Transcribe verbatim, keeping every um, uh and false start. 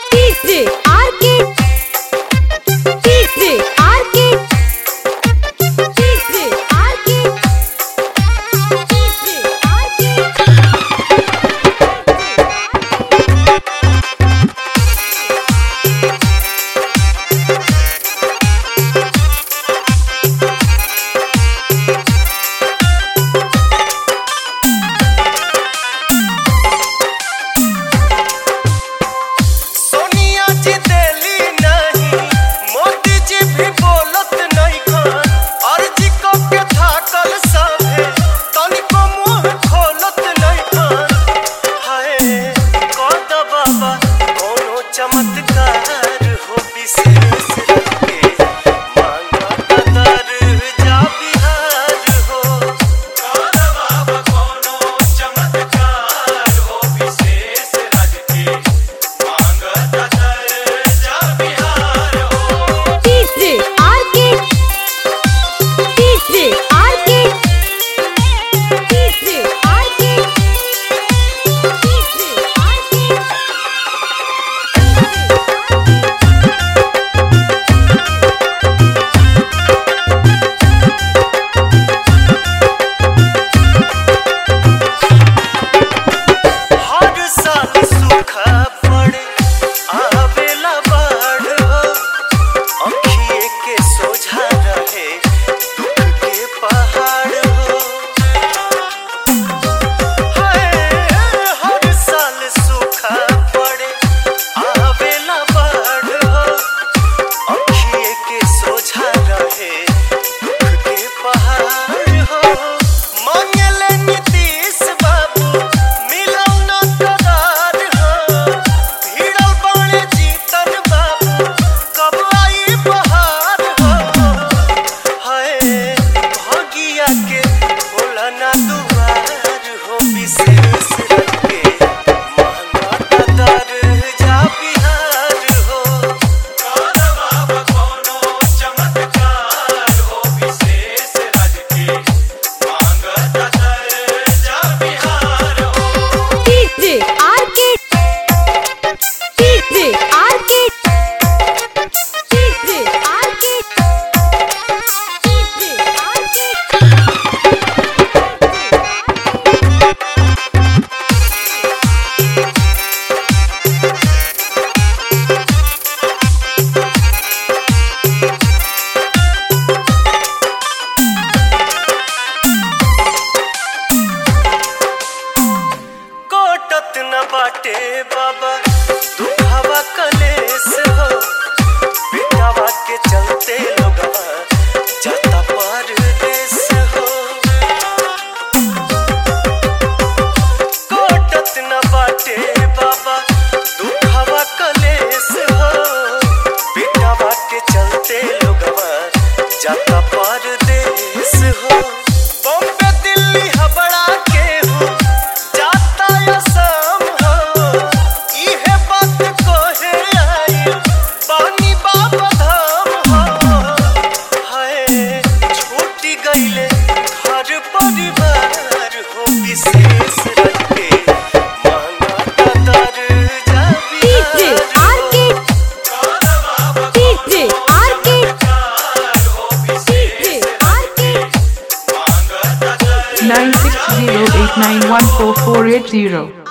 DJ RK DJ RK DJ RK DJ RK चमत्कार हो विशेष रखे मांगा कदर जा बिहार हो बाबा कोनो चमत्कार हो विशेष रखे मांगा कदर जा बिहार हो DJ RK DJ RK DJ RK DJ RK हर साल सूखा पड़े आवेला बाढ़ हो अखिए के सोझा रहे दुख के पहाड़ हो हाय हर साल सूखा पड़े आवेला बाढ़ हो अखिए के सोझा रहे दुख के पहाड़ हो मांगले नीतीश बाबू मिलौना करार हो भीड़ल बाणे जीतन बाबू कब आई बहार हो हाय भगिया के बोला ना दुआर हो विशेष रखे महंगा कदर जा बिहार हो बाबा कोनो चमत्कार हो विशेष रखे मांगा कदर जा बिहार हो DJ RK DJ RK DJ RK DJ RK कोटत न बाटे बाबा दुखावा कलेस हो बेटावा के चलते लोगवा जाता परदेस हो कोटत न बाटे बाबा दुखावा कलेस हो बेटावा के चलते लोगवा जाता परदेस हो बॉम्बे दिल्ली हबड़ा के हो जाता असम हो इहे बात कोहे आई पानी बाबा धाम हो हाय छूटी गईले घर परिवार हो विशेष रखे मांगा कदर जा DJ Bihar RK DJ RK हो DJ RK nine six zero eight nine one four four eight zero.